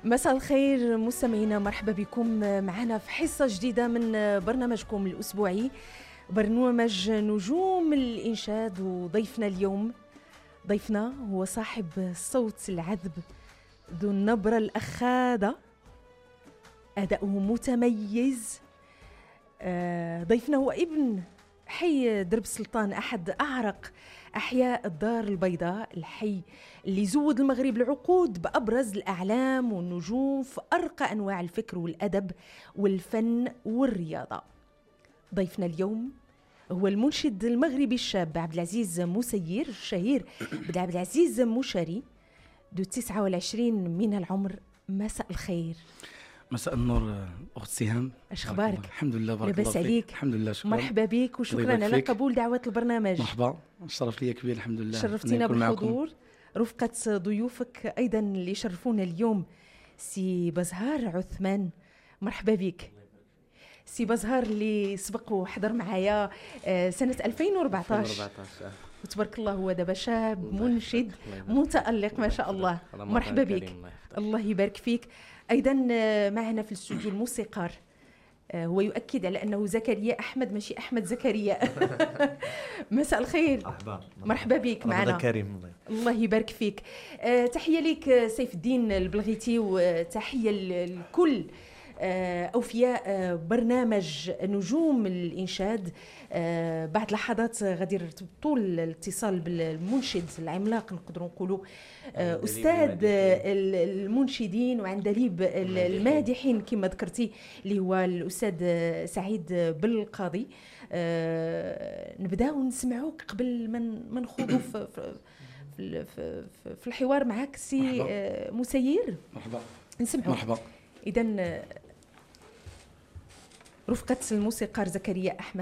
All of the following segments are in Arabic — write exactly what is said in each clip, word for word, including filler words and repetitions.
مساء الخير مستمعينا، مرحبا بكم معنا في حصة جديدة من برنامجكم الأسبوعي برنامج نجوم الإنشاد. وضيفنا اليوم ضيفنا هو صاحب الصوت العذب ذو النبرة الأخاذة، أداؤه متميز. ضيفنا هو ابن حي درب سلطان، أحد أعرق أحياء الدار البيضاء، الحي اللي زود المغرب العقود بأبرز الأعلام والنجوم في أرقى أنواع الفكر والأدب والفن والرياضة. ضيفنا اليوم هو المنشد المغربي الشاب عبد العزيز مسير، الشهير بعبد العزيز مشاري، ذو تسعة وعشرين من العمر. مساء الخير. مساء النور اخت سهام، اش اخبارك؟ الحمد لله، بارك لاباس الله فيك. عليك؟ الحمد لله، شكرا. مرحبا بك وشكرا على قبول دعوة البرنامج. مرحبا، الشرف لي كبير. الحمد لله، شرفتينا بالحضور رفقة ضيوفك ايضا اللي شرفونا اليوم، سي بزهار عثمان. مرحبا بك سي بزهار، اللي سبق وحضر معايا سنة ألفين وأربعطاش وتبارك الله هو دابا شاب منشد متألق ما شاء الله. مرحبا بك، الله يبارك فيك. ايضا معنا في الاستوديو الموسيقار، هو يؤكد على انه زكريا احمد ماشي احمد زكريا. مساء الخير. مرحبا بك معنا. كريم، الله يبارك فيك. تحيه لك سيف الدين البلغيتي، وتحيه لكل أوفياء برنامج نجوم الإنشاد. بعد لحظات غادي نرتبطوا الاتصال بالمنشد العملاق، نقدروا نقولوا أستاذ المنشدين وعندليب المادحين كما ذكرتي، اللي هو الأستاذ سعيد بالقاضي. نبداو نسمعوك قبل ما نخوضوا في, في, في, في الحوار معك سي مسير. مرحبا. نسمعوك. مرحبا. إذن رفقة الموسيقار زكريا أحمد.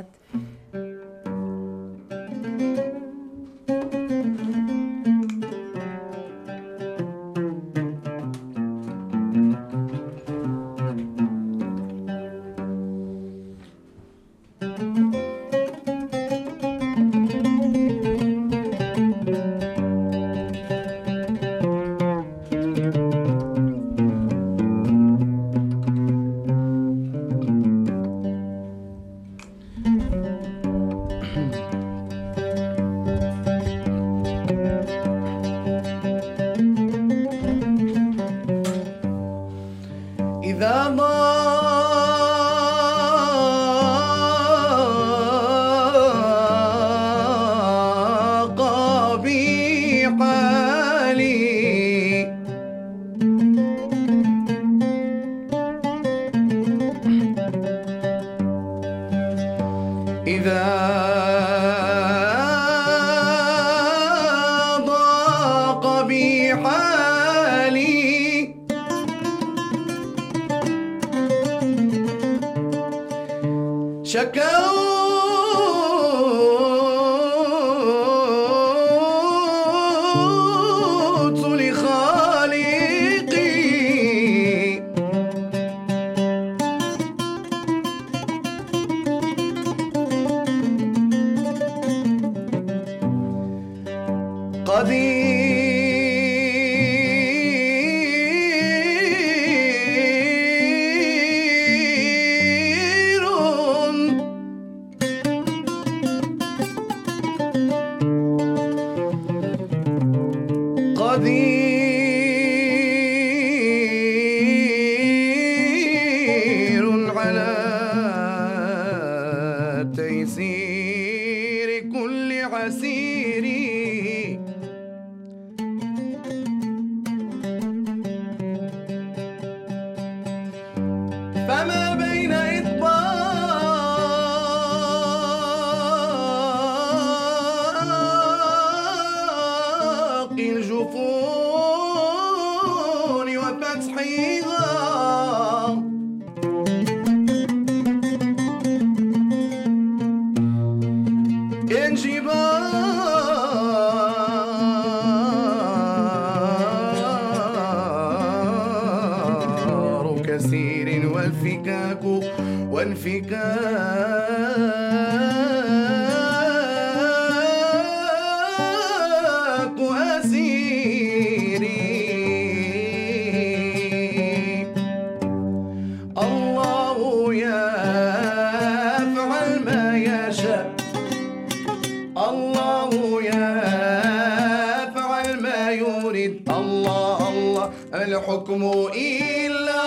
الحكم إلا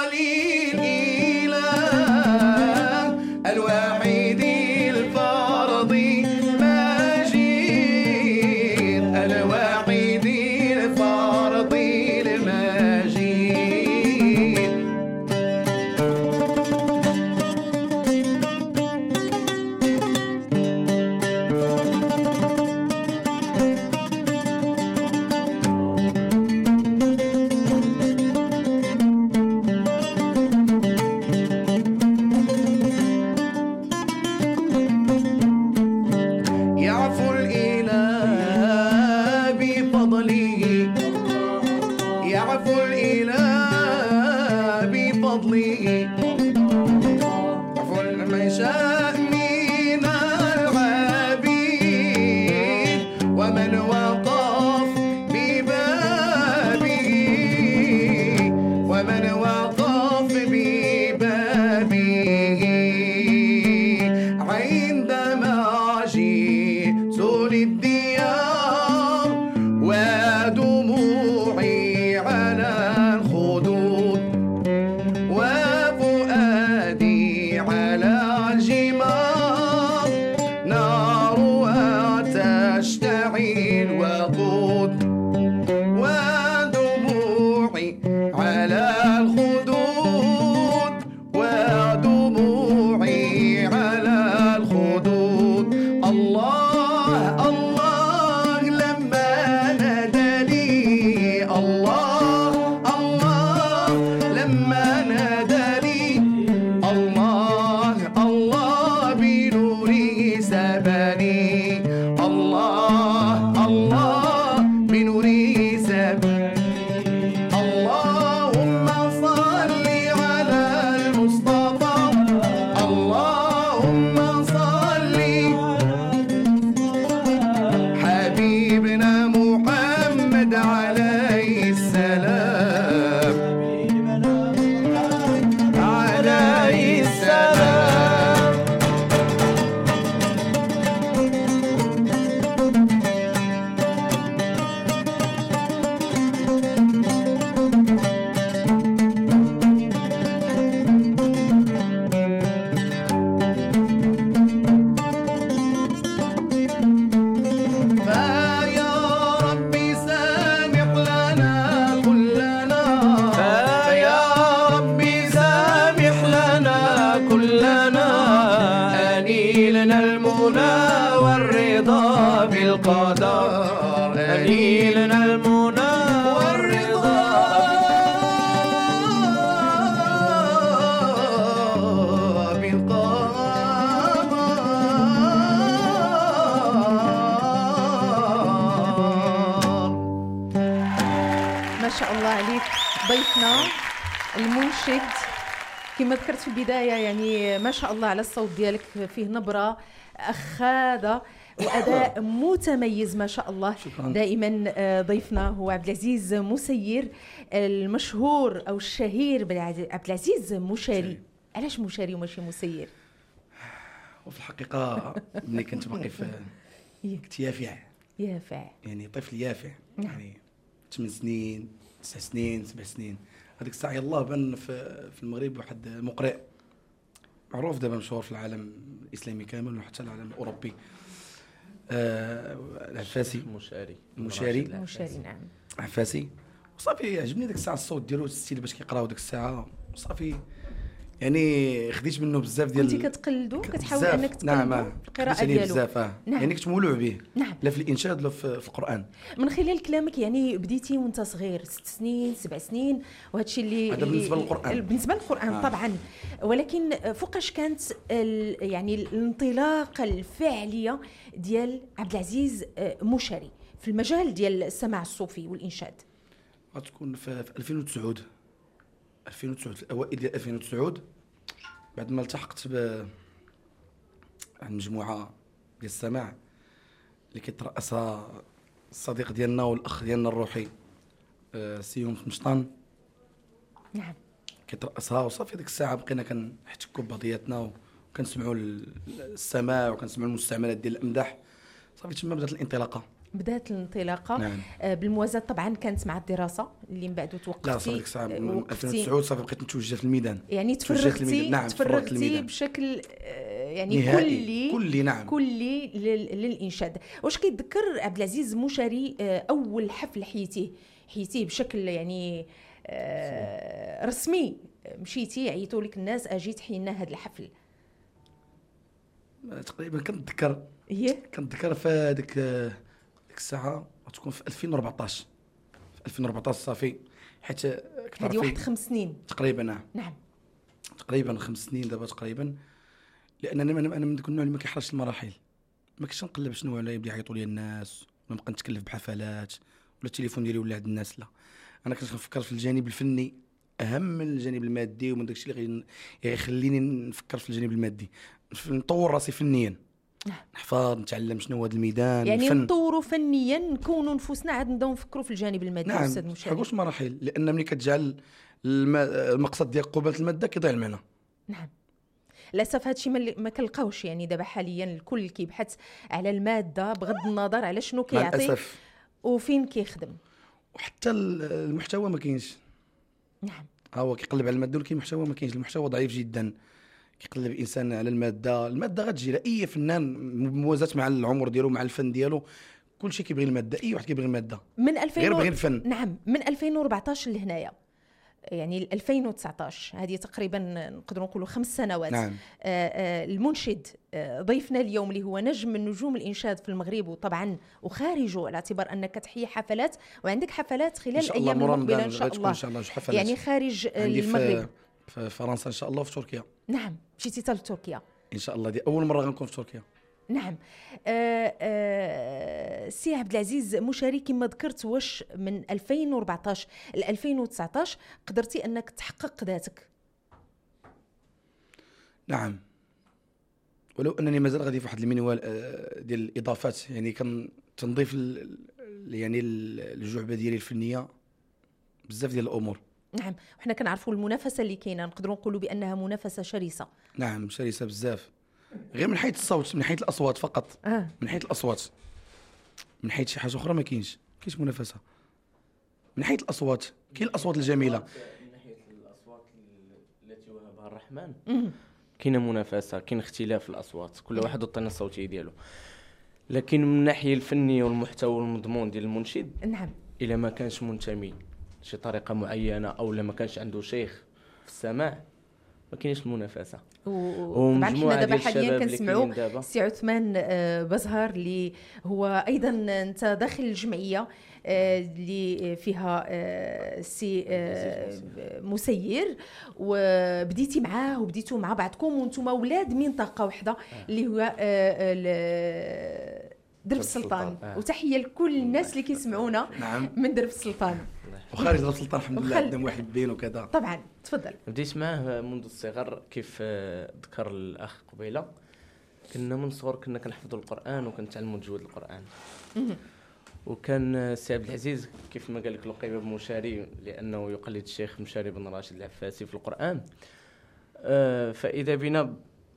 لله الواحد الفرد المجيد الواحد الفرد المجيد يعفو الإله بفضله يعفو الإله بفضله يعفو من شاء من العبيد ومن وقف ببابه ومن وقف ببابه عندما جئت للديار ودموعي على الخدود وفؤادي على الجمار نارها تشتعل وقود ودموعي على الخدود ودموعي على الخدود الله الله لما نادى لي الله الله لما نادى لي الله الله بنوره سباني الله الله بنوره سباني اللهم صل على المصطفى اللهم صل حبيبنا محمد عليه السلام عليه السلام فيا ربي سامح لنا كلنا فيا ربي سامح لنا كلنا أنيلنا المنى والرضا بالقدر أنيلنا المنى والرضا بالقدر. ما شاء الله عليك ضيفنا المنشد كما ذكرت في البداية، يعني ما شاء الله على الصوت ديالك، فيه نبرة أخاذة وأداء متميز ما شاء الله. شكراً. دائما آه، ضيفنا هو عبد العزيز مسير المشهور أو الشهير بالعز- عبد العزيز مشاري. علاش مشاري وماشي مسير؟ وفي الحقيقة ملي كنت باقي في كنت يافع، يافع. يعني طفل يافع، نعم. يعني ثمان سنين تسع سنين سبع سنين. هذيك الساعة يلاه بان في في المغرب واحد المقرئ معروف دابا مشهور في العالم الإسلامي كامل وحتى العالم الأوروبي، آه العفاسي مشاري مشاري مشاري نعم. عفاسي. وصافي عجبني ديك الساعة الصوت ديالو الستيل باش كيقراو ديك الساعة، وصافي يعني خديت منه بزاف ديال كنتي كتقلدو كتحاول بزاف. انك تقلدو نعم آه. القراءة خديت عليه ديالو. بزاف آه. نعم. يعني كنت مولوع به، نعم. لا في الإنشاد لا في, في القرآن. من خلال كلامك يعني بديتي وانت صغير، ست سنين سبع سنين، وهذا الشيء اللي هذا بالنسبة اللي- للقرآن. بالنسبه للقران آه. طبعا. ولكن فوقاش كانت ال- يعني الانطلاقه الفعليه ديال عبد العزيز آه، مشاري في المجال ديال السماع الصوفي والانشاد؟ غتكون في, في ألفين وتسعة ألفين وتسعة في الاوائل ديال ألفين وتسعة، بعد ما التحقت ب عند مجموعه ديال السماع اللي كيترأسها الصديق ديالنا والاخ ديالنا الروحي آه، سيوم مشطان نعم. كيترأسها. وصافي ديك الساعه بقينا كنحتكوا ببعضياتنا وكنسمعوا ال- السماع وكنسمعوا المستعملات ديال الامداح. صافي تما بدات الانطلاقه بدات الانطلاقه. نعم. آه بالموازاه طبعا كانت مع الدراسه اللي من بعد توقفتي. لا صافي ديك الساعه من ألفين وتسعة صافي بقيت نتوجه في الميدان. يعني توجهت تفرغتي الميدان. نعم تفرغتي بشكل آه يعني نهائي. كلي كلي نعم كلي لل- للانشاد. واش كيتذكر عبد العزيز مشاري آه اول حفل حيتيه حيتيه بشكل يعني آه رسمي، مشيتي عيطوا لك الناس اجي تحيينا هذا الحفل؟ تقريبا كنتذكر هي كنتذكر في هذيك ديك الساعه غتكون في ألفين وأربعطاش في ألفين وأربعطاش صافي، حيت هذه واحد خمس سنين تقريبا. نعم نعم تقريبا خمس سنين دابا تقريبا، لان انا انا من ديك النوع اللي ما كيحرجش المراحل، ما كنتش نقلب شنو على يبدا يعيطوا لي الناس ولا نبقى نتكلف بحفلات ولا التليفون ديالي ولا عند الناس. لا انا كنت كنفكر في الجانب الفني اهم من الجانب المادي، ومن داكشي اللي غيخليني نفكر في الجانب المادي، نطور راسي فنيا، نحفظ نتعلم شنو هو هذا الميدان يعني الفن. نطوروا فنيا، نكونوا نفوسنا عاد نبداو نفكروا في الجانب المادي. نعم استاذ مشاري حقوش مراحل، لان ملي كتجعل الم- المقصد ديال قباله الماده كيضيع المعنى. نعم للاسف هذا الشيء ما ما كنلقاوش، يعني دابا حاليا الكل كيبحث على الماده بغض النظر على شنو مع كيعطي الاسف، وفين كيخدم. وحتى المحتوى ما كاينش. نعم ها هو كيقلب على الماده ولكن المحتوى ما كاينش، المحتوى ضعيف جدا. كيقلب الانسان على الماده، الماده غتجي لاي فنان موازات مع العمر ديالو مع الفن ديالو، كلشي كيبغي الماده، اي واحد كيبغي الماده من ألفين غير و- بغي الفن. نعم من ألفين وأربعطاش لهنايا، يعني ألفين وتسعطاش هذه تقريبا نقدروا نقولوا خمس سنوات. نعم. آه آه المنشد آه ضيفنا اليوم اللي هو نجم من نجوم الانشاد في المغرب وطبعا وخارجه، على اعتبار انك تحيي حفلات وعندك حفلات خلال ان شاء الله الايام المقبله ان شاء غتكون الله، ان شاء الله شي حفلات يعني خارج عندي المغرب. في في فرنسا ان شاء الله، وفي تركيا نعم مشيتي حتى لتركيا؟ ان شاء الله، دي اول مره غنكون في تركيا. نعم. آه آه سي عبد العزيز مشاري كما ذكرت، واش من ألفين وأربعطاش ل ألفين وتسعطاش قدرتي انك تحقق ذاتك؟ نعم، ولو انني مازال غادي في واحد المنوال آه، ديال الاضافات، يعني كان تنضيف ال- ال- يعني ال- الجعبه ديالي الفنيه بزاف ديال الامور. نعم وحنا كنعرفوا المنافسه اللي كاينه، نقدروا نقولوا بانها منافسه شرسه. نعم شرسه بزاف، غير من حيث الصوت، من حيث الاصوات فقط. اه من حيث الاصوات، من حيث شي حاجه اخرى ما كاينش كاينش منافسه. من حيث الاصوات كاين الاصوات الجميله، من ناحيه الاصوات التي وهبها الرحمن كاينه منافسه، كاين اختلاف في الاصوات، كل واحد والطينه الصوتيه ديالو. لكن من الناحيه الفنيه والمحتوى والمضمون ديال المنشد، نعم الا ما كانش منتمي لشي طريقه معينه او لا ما كانش عنده شيخ في السماع، ما كاينش المنافسه. وطبعا حنا ومجموعة دابا ديال حاليا الشباب اللي كنسمعوا كاينين دابا. سي عثمان آه، بزهر اللي هو ايضا انت داخل الجمعيه آه، اللي فيها آه، سي آه، مسير، وبديتي معاه وبديتوا مع بعضكم وانتم اولاد منطقه واحده اللي هو آه، ال- درب السلطان. آه. وتحيه لكل الناس اللي كيسمعونا نعم، من درب السلطان. وخارج درب السلطان الحمد لله وخل- عندنا واحد بين وكذا. طبعا تفضل. بديت معاه منذ الصغر، كيف آه، ذكر الاخ قبيله، كنا من الصغر كنا كنحفظوا القران وكنتعلموا تجويد القران. وكان آه، سي عبد العزيز كيف ما قال لك لقب بمشاري لانه يقلد الشيخ مشاري بن راشد العفاسي في القران. آه، فاذا بنا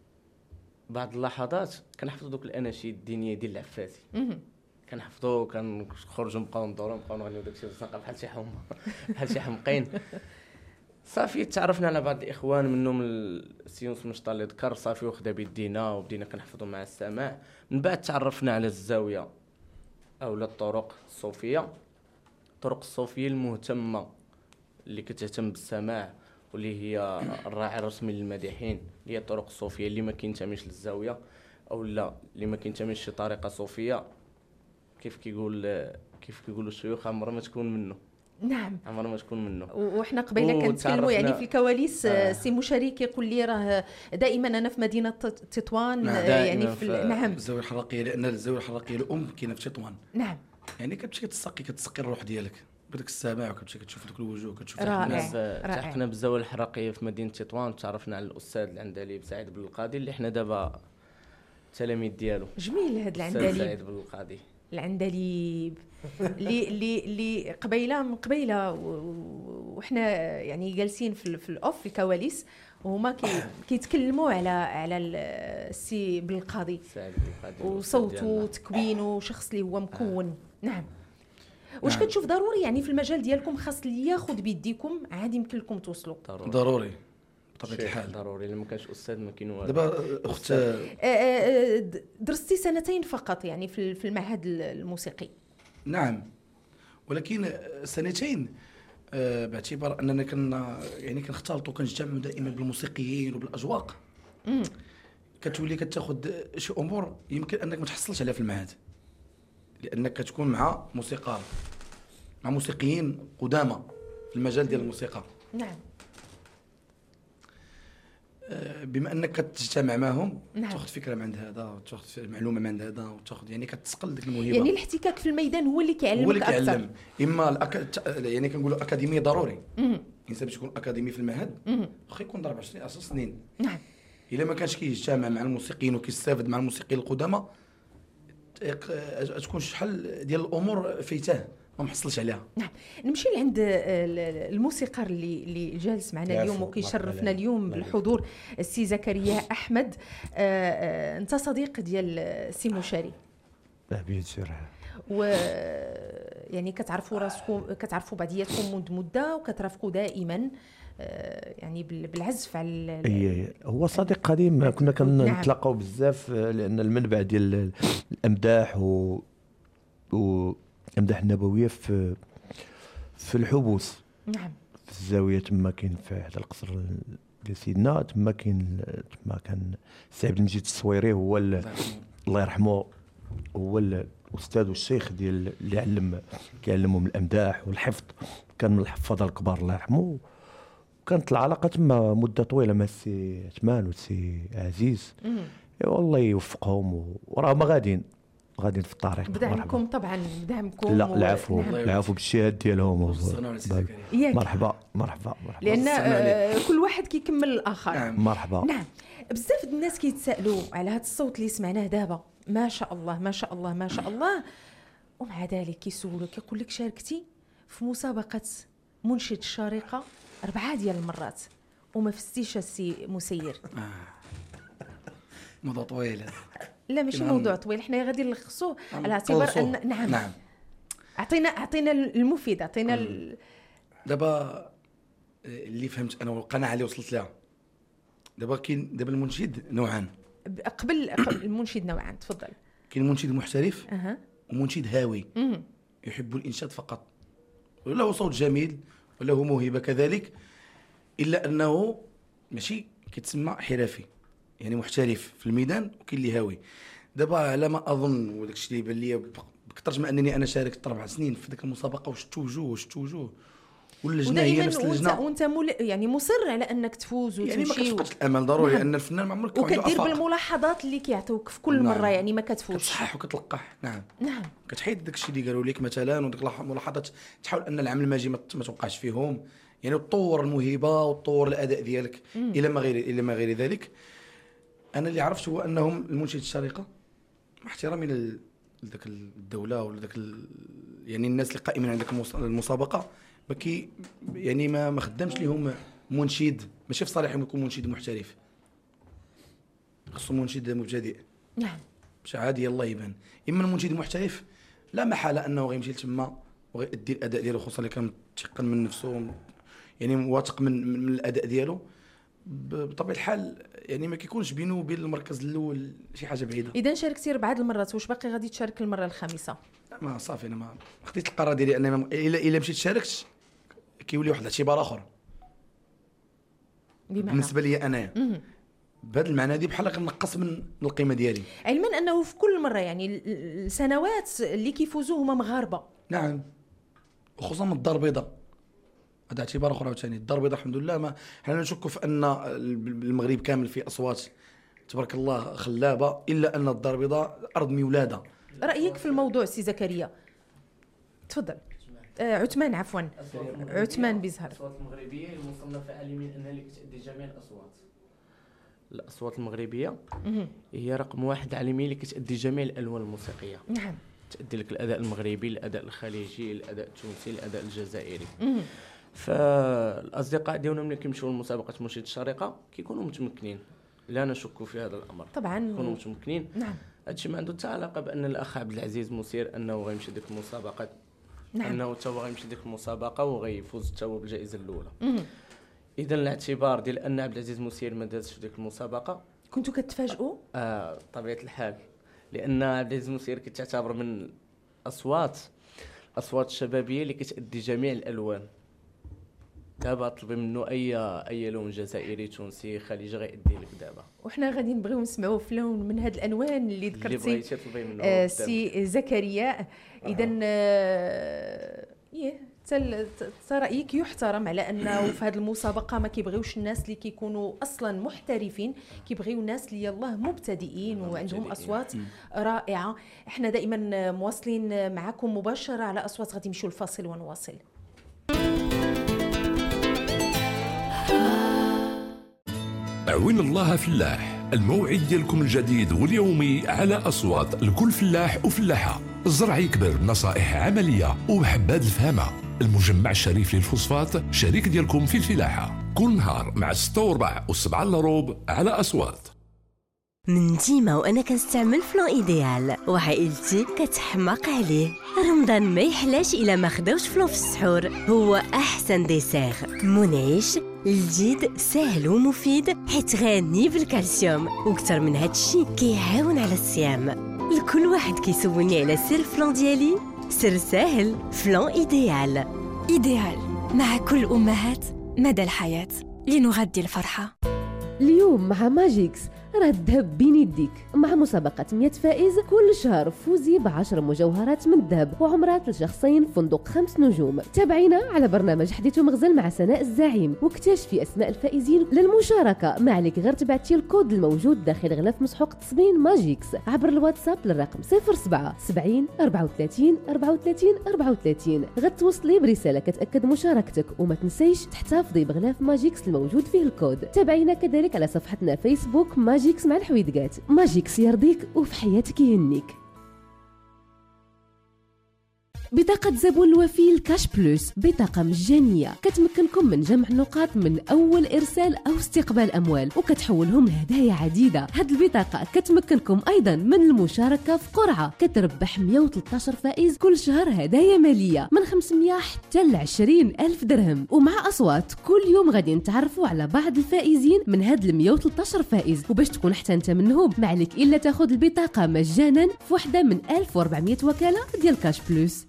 بعض اللحظات كنحفظوا دوك الاناشيد الدينيه ديال العفاسي، مهم. كنحفظوا كنخرجوا نبقاو ندوروا نبقاو نغنيو داكشي الزنقه بحال شي حمى بحال شي حمقين. صافي تعرفنا على بعض الاخوان منهم السيونس مشطا اللي ذكر، صافي وخدا بيدينا وبدينا كنحفظوا مع السماع. من بعد تعرفنا على الزاويه اولا الطرق الصوفيه، الطرق الصوفيه المهتمه اللي كتهتم بالسماع واللي هي الراعي الرسمي للمديحين، اللي هي الطرق الصوفيه اللي ما كينتميش للزاويه او لا اللي ما كينتميش لشي طريقه صوفيه، كيف كيقول كيف كيقولوا الشيوخ عمرها ما تكون منه، نعم عمرها ما تكون منه. وحنا قبيله كنتكلموا يعني في الكواليس. آه. سي مشاري كيقول لي راه دائما انا في مدينه تطوان. نعم. آه يعني دائماً في في- نعم الزاويه الحرقيه، لان الزاويه الحرقيه الام كاينه في تطوان، نعم يعني كتمشي كتسقي كتسقي الروح ديالك بداك السماع، وكتمشي كتشوف دوك الوجوه، كتشوف رائع. الناس. رائع. تحقنا بالزاويه الحرقيه في مدينه تطوان، تعرفنا على الاستاذ العندليب سعيد بن القاضي اللي حنا دابا تلاميذ ديالو. جميل هذا الأستاذ العندليب. سعيد بن القاضي العندليب اللي اللي اللي قبيله من قبيله و- وحنا يعني جالسين في ال- في الاوف في الكواليس وهما كي كيتكلموا على على ال- السي بالقاضي سعد القادر وصوته ديالنا. وتكوينه شخص اللي هو مكون. نعم. واش نعم. كتشوف ضروري يعني في المجال ديالكم خاص اللي ياخذ بيديكم عادي يمكن لكم توصلوا؟ ضروري ضروري بطبيعه شيء الحال. ضروري الا ما كانش استاذ ما كاين والو. دابا اخت آه، آه، د- درستي سنتين فقط يعني في في المعهد الموسيقي. نعم، ولكن سنتين آه، باعتبار اننا كنا يعني كنختلطوا كنجتمعوا دائما بالموسيقيين وبالاذواق، مم. كتولي كتاخذ شي امور يمكن انك ما تحصلش عليها في المعهد، لانك كتكون مع موسيقار مع موسيقيين قدامى في المجال ديال الموسيقى. نعم. آه، بما انك كتجتمع معهم نعم. تاخذ فكره من عند هذا وتاخذ معلومه من عند هذا وتاخذ يعني كتسقل ديك الموهبه. يعني الاحتكاك في الميدان هو اللي كيعلمك هو اللي اكثر. كيعلم. اما الأك... يعني كنقولوا اكاديميه ضروري. مم. الانسان باش يكون اكاديمي في المعهد مم. واخا يكون ضرب عشرين عشر سنين، نعم. الا ما كانش كيجتمع مع الموسيقيين وكيستافد مع الموسيقيين القدامى ت- تكون شحال ديال الامور فايتاه ما محصلش عليها. نعم. نمشي لعند ال- ال- الموسيقار اللي اللي جالس معنا يعفو، اليوم وكيشرفنا مرحبا. اليوم الله بالحضور، السي زكريا احمد. آه، آه، انت صديق ديال السي مشاري بيد شرح. و يعني كتعرفوا راسكم كتعرفوا بعضياتكم منذ مده وكترافقوا دائما آه، يعني بال- بالعزف على ال- اي هو صديق قديم، كنا نعم. كنتلاقاو بزاف لان المنبع ديال الامداح و والامداح النبويه في في الحبوس نعم. في الزاويه تما كاين في هذا القصر ديال سيدنا، تما كاين تما كان السي عبد المجيد الصويري هو ال- الله يرحمه هو الاستاذ والشيخ ديال اللي علم كيعلمهم الامداح والحفظ، كان من الحفاظه الكبار الله يرحمه. كانت العلاقه تما مده طويله مع السي عثمان والسي عزيز، مم. إيوا الله يوفقهم و- وراهم غاديين غاديين في الطريق. بدعمكم طبعا بدعمكم لا و- العفو نعم. العفو بالشهاد ديالهم و- استغنوا على السي باب- زكريا. ياك. مرحبا مرحبا مرحبا لان استغنى آه، كل واحد كيكمل الاخر. نعم. مرحبا. نعم. بزاف د الناس كيتسائلوا على هذا الصوت اللي سمعناه دابا، ما شاء الله ما شاء الله ما شاء الله، ومع ذلك كيسولوا كيقول لك شاركتي في مسابقه منشد الشارقه اربعه ديال المرات وما فزتيش السي مسير. موضوع طويل. لا ماشي كنا موضوع طويل، حنا غادي نلخصوه على اعتبار نخلصوه. ان نعم نعم. اعطينا اعطينا المفيد، اعطينا ال... دابا اللي فهمت انا والقناعه اللي وصلت لها، دابا كاين دابا المنشد نوعان. قبل قبل المنشد نوعا. تفضل. كاين منشد محترف اها. ومنشد هاوي مم. يحب الانشاد فقط، ولا هو صوت جميل ولا هو موهبه كذلك، الا انه ماشي كيتسمى حرفي يعني محترف في الميدان، وكاين اللي هاوي. دابا على ما اظن وداك الشيء اللي بان لي بكثرت ما انني انا شاركت اربع سنين في ذيك المسابقه وشفت وجوه وشفت وجوه واللجنه هي نفس ودائما وانت اللجنه، وانت مول... يعني مصر على انك تفوز يعني ما وتمشي و... كتفقدش الامل ضروري، نعم. لان الفنان ما عمرك يكون عنده وكدير افاق. بالملاحظات اللي كيعطوك في كل نعم. مره، يعني ما كتفوتش. كتصحح وكتلقح. نعم. نعم. كتحيد داك الشيء اللي قالوا لك مثلا، وديك الملاحظات تحاول ان العام الماجي ما ما توقعش فيهم، يعني تطور الموهبه وتطور الاداء ديالك الى ما غير الى ما غير ذلك. انا اللي عرفت هو انهم المنشد الشارقه مع احترامي لل- لذاك الدوله ولا ذاك ال... يعني الناس اللي قائمين على ذاك المس- المسابقه ما كي يعني ما ما خدامش ليهم منشد، ماشي في صالحهم يكون منشد محترف، خصو منشد مبتدئ نعم. مش عادي الله يبان. اما المنشد المحترف لا محاله انه غيمشي لتما وغيأدي الاداء ديالو، خصوصا اللي كان متيقن من نفسه يعني واثق من, من من الاداء ديالو ب- بطبيعه الحال، يعني ما كيكونش بينه وبين المركز الاول شي حاجه بعيده. اذا شاركتي اربعه المرات واش باقي غادي تشارك المره الخامسه؟ ما صافي انا ما خديت القرار ديالي انني ما- الا الا مشيت شاركت كيولي واحد الاعتبار اخر بمعنى بالنسبه لي انايا. مهم. بهذا المعنى دي بحال كنقص من القيمه ديالي. علما انه في كل مره يعني ال- ال- السنوات اللي كيفوزوا هما مغاربه. نعم، وخصوصا من الدار البيضاء، هذا اعتبار اخر عاوتاني. الدار البيضاء الحمد لله ما حنا نشك في ان المغرب كامل فيه اصوات تبارك الله خلابه، الا ان الدار البيضاء ارض ميولاده. رايك في الموضوع سي زكريا؟ تفضل. آه عثمان عفوا عثمان بيزهر. الاصوات المغربيه المصنفه عالميا انها اللي كتأدي جميع الاصوات. الاصوات المغربيه مهم. هي رقم واحد عالميا اللي كتأدي جميع الالوان الموسيقيه، نعم. تأدي لك الاداء المغربي، الاداء الخليجي، الاداء التونسي، الاداء الجزائري. مهم. فالاصدقاء ديالنا ملي كيمشيو لمسابقه منشد الشريقه كيكونوا متمكنين، لا نشك في هذا الامر، طبعا كيكونوا متمكنين. نعم. هادشي ما عنده حتى علاقه بان الاخ عبد العزيز مسير انه غيمشي ديك المسابقه، نعم. انه حتى هو غيمشي ديك المسابقه وغيفوز حتى هو بالجائزه الاولى. اذا الاعتبار ديال ان عبد العزيز مسير ما دازش في ديك المسابقه كنتوا كتفاجئوا؟ اه طبيعه الحال، لان عبد العزيز مسير كتعتبر من اصوات اصوات الشبابيه اللي كتأدي جميع الالوان. دابا طلبي منه اي اي لون جزائري تونسي خليجي غيأدي لك دابا، وحنا غادي نبغيو نسمعوا في لون من هاد الالوان اللي اللي ذكرتي بغيتي طلبي منه آه قدام. سي زكريا. اذا آه ايه حتى رايك يحترم على انه في هذه المسابقه ما كيبغيوش الناس اللي كيكونوا اصلا محترفين، كيبغيو الناس اللي يلاه مبتدئين وعندهم اصوات رائعه. احنا دائما مواصلين معكم مباشره على اصوات، غادي نمشيو الفاصل ونواصل. عوين الله فلاح، الموعد ديالكم الجديد واليومي على أصوات لكل فلاح وفلاحة. الزرع يكبر بنصائح عملية وبحبات الفهامة. المجمع الشريف للفوسفات شريك ديالكم في الفلاحة، كل نهار مع ستة وربع وسبعة لروب على أصوات. من ديما وانا كنستعمل فلان ايديال وعائلتي كتحماق عليه. رمضان ما يحلاش الا ما خداوش فلان في السحور، هو احسن ديسير، منعش لذيذ سهل ومفيد حيت غني بالكالسيوم، وكتر من هادشي كيعاون على الصيام. لكل واحد كيسولني على سر فلان ديالي، سر ساهل، فلان ايديال. ايديال مع كل امهات مدى الحياه لنغذي الفرحه. اليوم مع ماجيكس راه الذهب بين يديك، مع مسابقة مية فائز كل شهر فوزي بعشر مجوهرات من الذهب وعمرات لشخصين فندق خمس نجوم. تابعينا على برنامج حديث مغزل مع سناء الزعيم واكتشفي اسماء الفائزين. للمشاركة ما عليك غير تبعتي الكود الموجود داخل غلاف مسحوق تصميم ماجيكس عبر الواتساب للرقم صفر سبعة سبعين أربعة وثلاثين أربعة وثلاثين أربعة وثلاثين. غتوصلي برسالة كتأكد مشاركتك، وما تنسيش تحتفظي بغلاف ماجيكس الموجود فيه الكود. تابعينا كذلك على صفحتنا فيسبوك ماجيكس مع الحويدقات. ماجيكس يرضيك وفي حياتك يهنيك. بطاقة زبون الوفي الكاش بلوس، بطاقة مجانية كتمكنكم من جمع النقاط من أول إرسال أو استقبال أموال وكتحولهم لهدايا عديدة. هاد البطاقة كتمكنكم أيضا من المشاركة في قرعة كتربح مية وثلاثة عشر فائز كل شهر هدايا مالية من خمسمية حتى ل عشرين ألف درهم. ومع أصوات كل يوم غادي نتعرفوا على بعض الفائزين من هاد ال مية وثلاثة عشر فائز، وباش تكون حتى انت منهم ما عليك إلا تاخذ البطاقة مجانا في وحدة من ألف وأربعمية وكالة ديال كاش بلوس.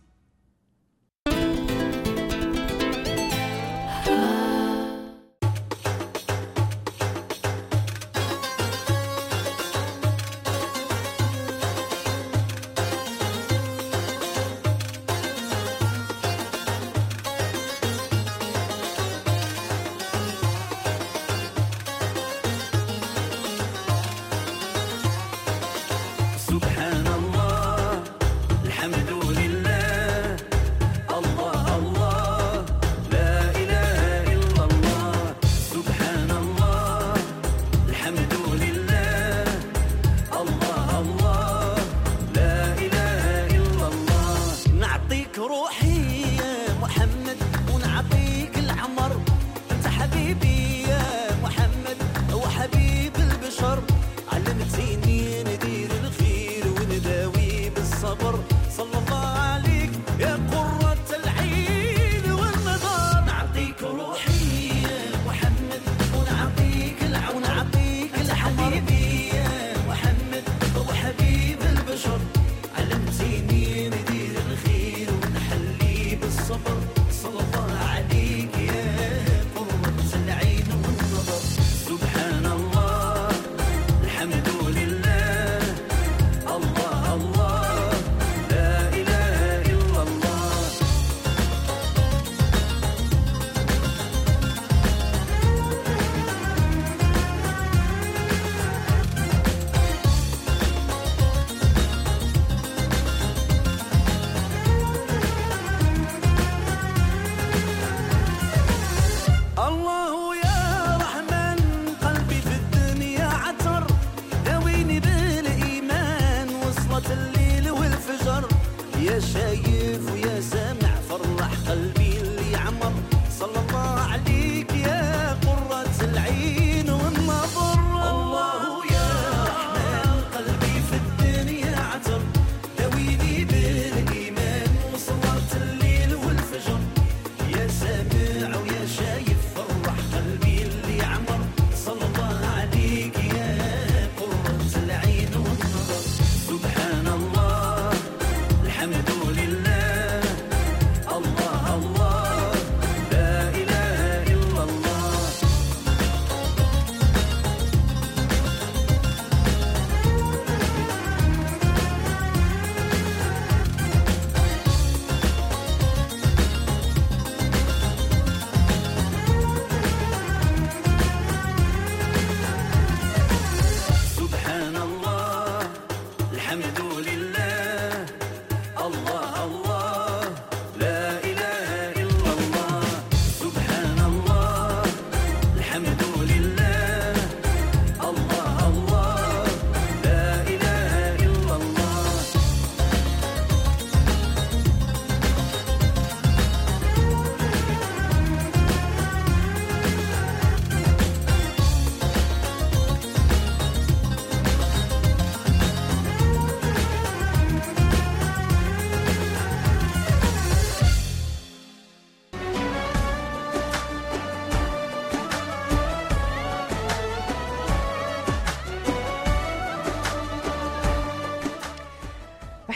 سبحان الله الحمد لله الله الله لا إله إلا الله. سبحان الله الحمد لله الله الله لا إله إلا الله. نعطيك روحي يا محمد ونعطيك العمر، أنت حبيبي يا محمد وحبيب البشر. علمتيني ندير الخير ونداوي بالصبر، صلى الله عليك يا قرة العين والنظر. نعطيك روحي يا محمد ونعطيك العون ونعطيك الحبيبي يا محمد وحبيب البشر. علمتيني ندير الخير ونحلي بالصبر، صلى الله عليك يا قرة العين والنظر.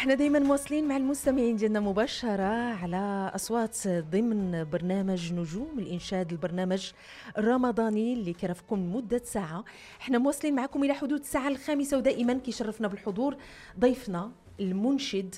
احنا دائما مواصلين مع المستمعين ديالنا مباشره على اصوات ضمن برنامج نجوم الانشاد، البرنامج الرمضاني اللي كيرافقكم لمده ساعه. احنا مواصلين معكم الى حدود الساعه الخامسه، ودائما كيشرفنا بالحضور ضيفنا المنشد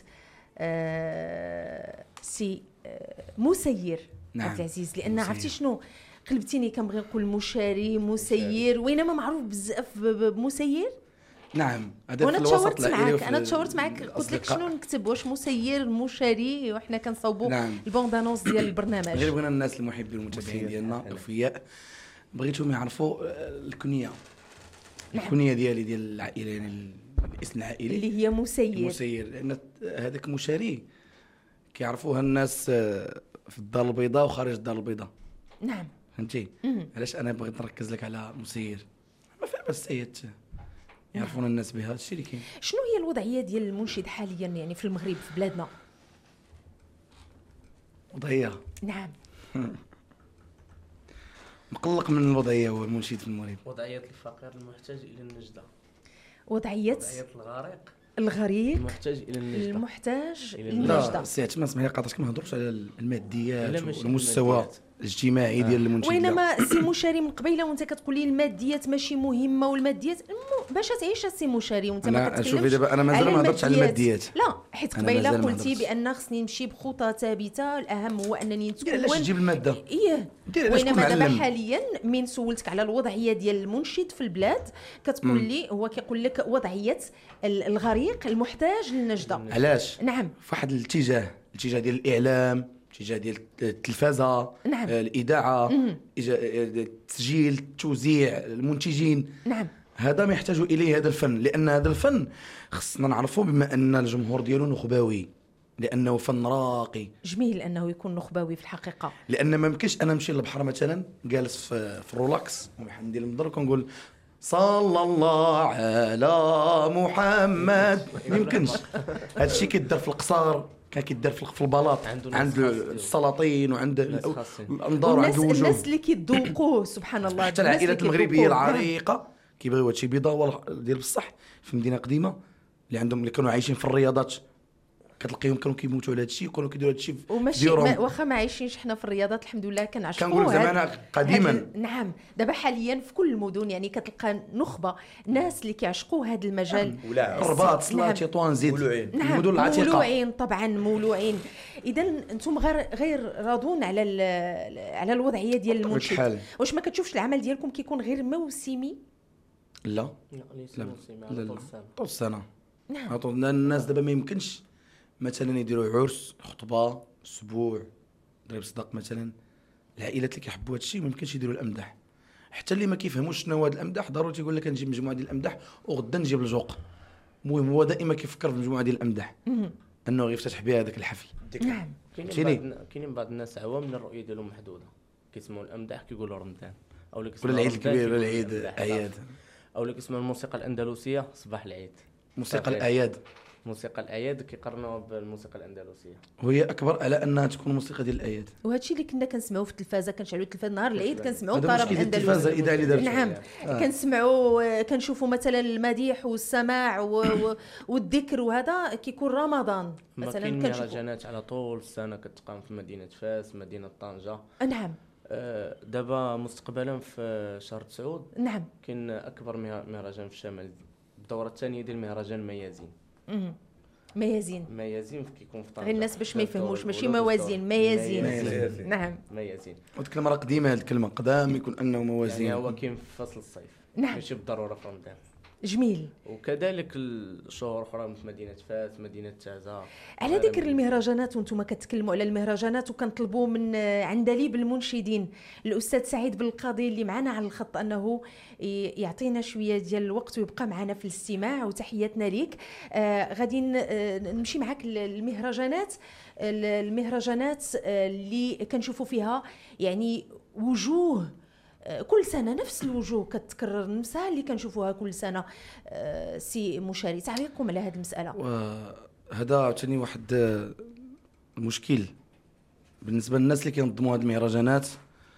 آه سي آه مسير نعم. عبد العزيز، لان مسير. عرفتي شنو قلبتيني كنبغي نقول مشاري مسير، وينما معروف بزاف بمسير. نعم هذا وانا في الوسط تشاورت العائلي معاك وفي انا تشاورت معاك قلت لك الأصدقاء. شنو نكتب، واش مسير مشاري، وحنا كنصاوبوا نعم. البوندانونس ديال البرنامج. غير بغينا الناس المحبين والمتابعين ديالنا الوفياء بغيتهم يعرفوا آه، الكنيه نعم. الكنيه ديالي ديال العائله، يعني الاسم العائلي اللي هي مسير. مسير، لان هذاك مشاري كيعرفوها الناس آه، في الدار البيضاء وخارج الدار البيضاء، نعم. فهمتي؟ مم. علاش انا بغيت نركز لك على مسير، ما فيها بس ايات يعرفون الناس بها، هذا الشيء اللي كاين. شنو هي الوضعيه ديال المنشد حاليا يعني في المغرب في بلادنا؟ وضعيه نعم. مقلق من الوضعيه هو المنشد في المغرب. وضعية الفقير المحتاج إلى النجدة، وضعيه وضعية الغريق الغريق المحتاج إلى النجدة. المحتاج إلى للنجدة. لا سي عثمان اسمح لي قاطعتك، ما نهضروش على لا، الماديات ماشي والمستوى الماديات. الاجتماعي ديال المنشد. وينما سي مشاري من قبيله وانت كتقول لي الماديات ماشي مهمه، والماديات الم- باش تعيش سي مشاري وانت ما أنا كتكلمش شوفي دابا أنا مازال ما هضرتش على الماديات. لا حيت أنا قبيله مازال ما قلتي هضرتش. بان خصني نمشي بخطى ثابته، الاهم هو انني دير علاش نتكون. تجيب الماده؟ ايه دير علاش تكون وينما دابا معلم؟ حاليا من سولتك على الوضعيه ديال المنشد في البلاد كتقول لي هو كيقول لك وضعيه ال- الغريق المحتاج للنجده. علاش؟ نعم. في واحد الاتجاه، الاتجاه ديال الاعلام، الاتجاه ديال التلفازه، نعم. آه، الاذاعه، إجا- آه، التسجيل، التوزيع، المنتجين، نعم. هذا ما يحتاج اليه هذا الفن، لان هذا الفن خصنا نعرفه بما ان الجمهور ديالو نخبوي، لانه فن راقي، جميل انه يكون نخبوي في الحقيقه. لان ما يمكنش انا نمشي للبحر مثلا جالس في, في الرولاكس وندير المضرب كنقول صلى الله على محمد، ما يمكنش. هذا الشيء كيدار في القصار، كان كيدار في في البلاط، عنده ناس عند خاص ديالو. السلاطين وعند ناس خاصين. الانظار والناس وعند الناس وجوه. اللي كيذوقوه سبحان الله، حتى الناس العائلات اللي المغربيه كيذوقوه. نعم. العريقه كيبغيو هادشي بيضاء ديال بصح في مدينه قديمه اللي عندهم اللي كانوا عايشين في الرياضات، كتلقيهم كانوا كيموتوا على هادشي وكانوا كيديروا هادشي في وماشي ديورهم. ما واخا ما عايشينش حنا في الرياضات الحمد لله كنعشقوا. كنقولوا هاد- زمان قديما. هاد ال- نعم دابا حاليا في كل المدن يعني كتلقى نخبه ناس اللي كيعشقوا هذا المجال. ولاعب. الرباط، نعم. سلا، تطوان، زيد، مولوعين. نعم المدن العتيقه. مولوعين طبعا مولوعين. اذا انتم غير غير راضون على ال- على الوضعيه ديال بطبيعة المنشد. الحال. واش ما كتشوفش العمل ديالكم كيكون غير موسمي؟ لا لا ليس لا موسمي لا على لا طول السنة. طول السنه. نعم. عطوا- الناس دابا ما يمكنش مثلا يديروا عرس، خطبه، اسبوع، ضرب صداق مثلا. العائلات اللي كيحبوا هذا الشيء ما يمكنش يديروا الامدح، حتى اللي ما كيفهموش شنو هو هذا الامدح ضروري تيقول لك نجيب مجموعه ديال الامدح وغدا نجيب الجوق. المهم هو دائما كيفكر في مجموعه ديال الامدح انه غيفتتح بها هذاك الحفل. نعم. كاينين فهمتيني؟ بعض النا- كاينين بعض الناس عوام من الرؤيه ديالهم محدوده، كيسمعوا الامدح كيقولوا رمضان، او اللي ولا كيسمعوا العيد رمضان الكبير ولا كيقولوا العيد الأمداح. اعياد، او اللي كيسمعوا الموسيقى الاندلسيه صباح العيد. موسيقى صافي. الاعياد. موسيقى الاعياد كيقارنوها بالموسيقى الاندلسيه. وهي اكبر على انها تكون موسيقى ديال الاعياد. وهذا الشيء اللي كنا كنسمعوا في التلفازه، كنشعلوا التلفاز نهار العيد كنسمعوا هذا الطرب مشكل ديال التلفازه الاندلسي. الاذاعه اللي دارت. نعم. آه. كنسمعوا كنشوفوا مثلا المديح والسماع و... و... والذكر، وهذا كيكون رمضان ما مثلا كاين كنشوفوا. مهرجانات على طول السنه كتقام في مدينه فاس، مدينه طنجه. نعم. آه، دابا مستقبلا في شهر تسعود نعم. كاين اكبر مه- مهرجان في الشمال، الدوره الثانيه ديال مهرجان ميازين. مم. ميازين. ميازين كيكون في طنجه. غير الناس باش ما الدورة يفهموش ماشي الأولى موازين، والدورة- ميازين. ميازين. نعم. ميازين. وديك المره قديمه هذه الكلمه قدام يكون انه موازين. يعني هو كاين في فصل الصيف، نعم. ماشي بالضروره في رمضان. جميل. وكذلك الشهور اخرى مثل مدينه فاس، مدينه تعزه. على ذكر المهرجانات وانتم كتكلموا على المهرجانات وكنطلبوا من عندليب المنشدين الاستاذ سعيد بالقاضي اللي معنا على الخط انه ي- يعطينا شويه ديال الوقت ويبقى معنا في الاستماع، وتحياتنا ليك. آه غادي ن- آه، نمشي معك المهرجانات المهرجانات آه، اللي كنشوفوا فيها يعني وجوه آه، كل سنه نفس الوجوه كتكرر، نفسها اللي كنشوفوها كل سنه. آه، سي مشاري تعليقكم على هذه المساله؟ وهذا عاوتاني واحد آه، المشكل بالنسبه للناس اللي كينظموا هاد المهرجانات،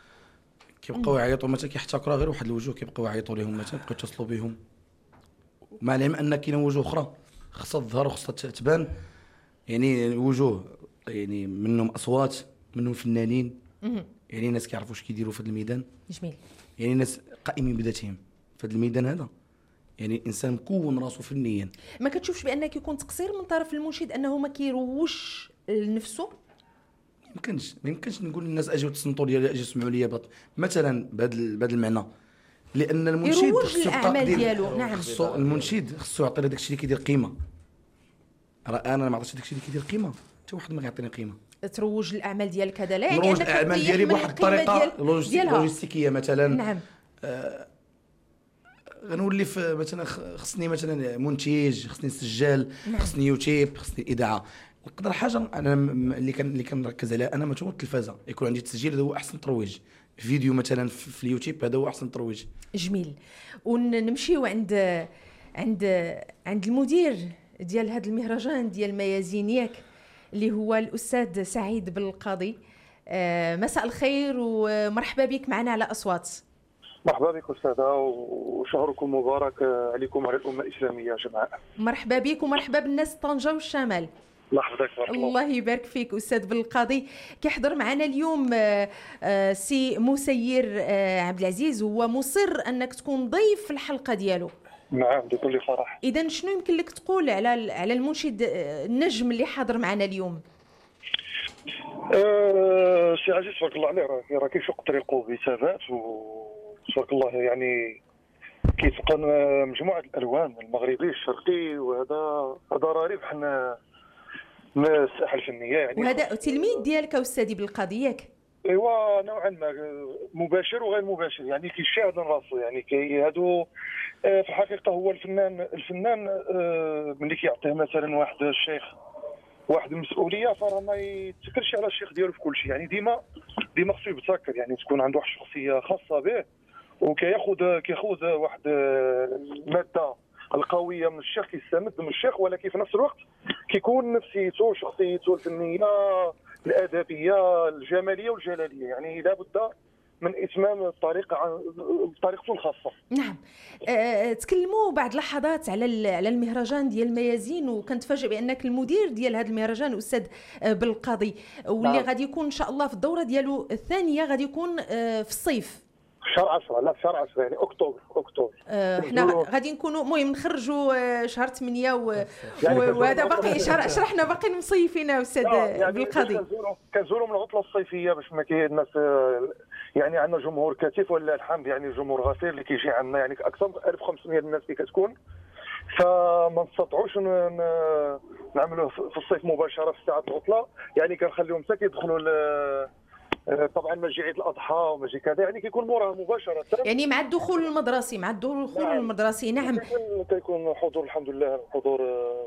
كيبقاو يعيطوا مثلا كيحتكروا غير واحد الوجوه، كيبقاو يعيطوا لهم مثلا، يبقاو يتصلوا بهم، مع العلم ان كاينه وجوه اخرى خصها تظهر وخصها تبان يعني الوجوه يعني منهم اصوات، منهم فنانين، يعني ناس كيعرفوا اش كيديروا في هذا الميدان. جميل. يعني ناس قائمين بذاتهم في هذا الميدان هذا، يعني انسان مكون راسه فنيا. ما كتشوفش بان كيكون تقصير من طرف المنشد انه ما كيروجش لنفسه؟ ما يمكنش ما يمكنش نقول للناس اجيو تصنتوا لي، اجيو سمعوا لي بط... مثلا بهذا بهذا المعنى، لان المنشد يروج للاعمال ديالو. نعم، خصو المنشد خصو يعطي داك الشيء اللي كيدير قيمه. راه انا ما عطيتش داك الشيء اللي كيدير قيمه، حتى واحد ما كيعطيني قيمه. تروج الاعمال ديالك هذا لا يعني نروج الاعمال ديالي بواحد الطريقه لوجستيكيه مثلا. نعم. آه غنولي في مثلا خصني مثلا منتج، خصني سجال، خصني يوتيوب، خصني اذاعه. نقدر حاجه انا اللي كان اللي كنركز عليها انا مثلا التلفازه، يكون عندي تسجيل، هذا هو احسن ترويج. فيديو مثلا في اليوتيوب هذا هو احسن ترويج. جميل. ونمشيو عند عند عند المدير ديال هذا المهرجان ديال ميازينيك اللي هو الاستاذ سعيد بالقاضي. آه مساء الخير ومرحبا بك معنا على اصوات. مرحبا بك استاذه، وشهركم مبارك عليكم وعلى الامه الاسلاميه جمعاء. مرحبا بك ومرحبا بالناس طنجه والشمال. الله يحفظك. الله يبارك فيك استاذ بالقاضي. كيحضر معنا اليوم سي مسير عبد العزيز، هو مصر انك تكون ضيف في الحلقه ديالو. نعم بكل فرح. اذا شنو يمكن لك تقول على على المنشد النجم اللي حاضر معنا اليوم؟ أه سي عزيز تبارك الله عليه، راه كيشق طريقه بثبات وتبارك الله، يعني كيتقن مجموعه الالوان المغربي الشرقي، وهذا هذا راه ربح من الساحه الفنيه يعني. وهذا تلميذ ديالك استاذي بالقاضي ياك؟ ايوا نوعا ما مباشر وغير مباشر، يعني كيشاهد من راسو، يعني كي هادو في الحقيقه هو الفنان الفنان ملي كيعطيه مثلا واحد الشيخ واحد المسؤوليه، فراه ما يتكلش على الشيخ ديالو في كل شيء، يعني ديما ديما خصو يبتكر، يعني تكون عنده واحد الشخصيه خاصه به، وكياخذ كياخذ واحد الماده القويه من الشيخ، كيستمد من الشيخ، ولكن في نفس الوقت كيكون نفسيته شخصيته الفنيه الادبيه الجماليه والجلاليه، يعني لابد من اتمام الطريقه بطريقته الخاصه. نعم. أه تكلموا بعد لحظات على على المهرجان ديال ميازين، وكنتفاجئ بانك المدير ديال هذا المهرجان استاذ بالقاضي، واللي نعم. غادي يكون ان شاء الله في الدوره ديالو الثانيه، غادي يكون أه في الصيف شهر عشرة، لا شهر عشرة يعني اكتوبر اكتوبر احنا أه غادي نكونوا المهم نخرجوا شهر ثمانية و... يعني وهذا باقي شهر شرحنا باقي مصيفين استاذ يعني بالقاضي. كنزوروا كنزوروا من العطله الصيفيه باش ما كاين الناس، يعني عندنا جمهور كثيف ولله الحمد، يعني جمهور غفير اللي كيجي عندنا، يعني اكثر من ألف وخمسمائة الناس اللي كتكون، فما نستطيعوش نعملوه في الصيف مباشره في ساعه العطله، يعني كنخليهم حتى كيدخلوا طبعا مجي عيد الاضحى ومجي كذا، يعني كيكون موراها مباشره، يعني مع الدخول المدرسي مع الدخول نعم. المدرسي. نعم كيكون حضور الحمد لله حضور.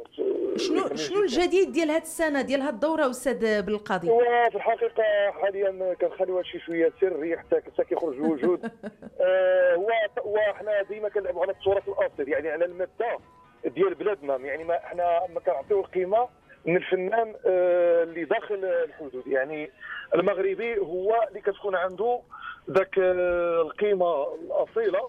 شنو شنو الجديد ديال هذه السنه ديال هذه الدوره استاذ بالقاضي؟ هو في الحقيقه حاليا كنخليو هادشي شويه سري حتى حتى كيخرج الوجود. آه هو وحنا ديما كنلعبوا على التراث الاصيل، يعني على الماده ديال بلادنا، يعني ما احنا ما كنعطيو القيمه من الفنان آه اللي داخل الحدود، يعني المغربي هو اللي كتكون عنده ذاك القيمه الاصيله،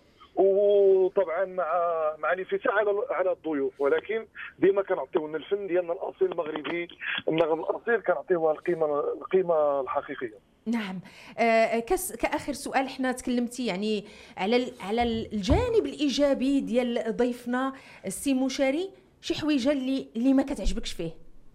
وطبعا مع مع الانفتاح على على الضيوف، ولكن ديما كنعطيو لنا الفن ديالنا الاصيل المغربي، النغم الاصيل كنعطيوها القيمه القيمه الحقيقيه. نعم. آه كاخر سؤال، حنا تكلمتي يعني على على الجانب الايجابي ديال ضيفنا السي مشاري، شي حويجه اللي اللي ما كتعجبكش فيه؟